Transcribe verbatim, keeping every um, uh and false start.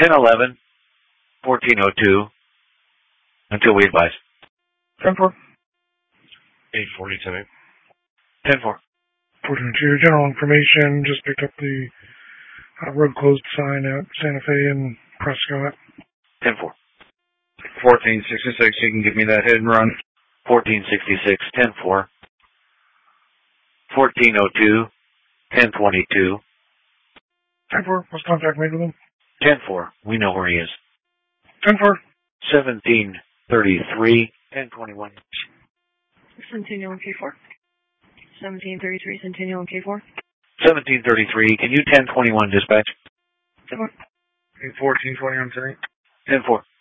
ten eleven, fourteen oh two, until we advise. ten four. eight forty, ten eight. ten four. fourteen oh two, general information, just picked up the uh, road closed sign at Santa Fe and Prescott. ten four. fourteen sixty-six, you can give me that hit and run. fourteen sixty-six, ten four. fourteen oh two, ten twenty-two. ten four, what's contact made with him? ten four, we know where he is. ten four. seventeen thirty-three, ten twenty-one. Centennial and K four. seventeen thirty-three, Centennial and K four. seventeen thirty-three, can you ten twenty-one dispatch? ten four. fourteen twenty on ten eight. ten four.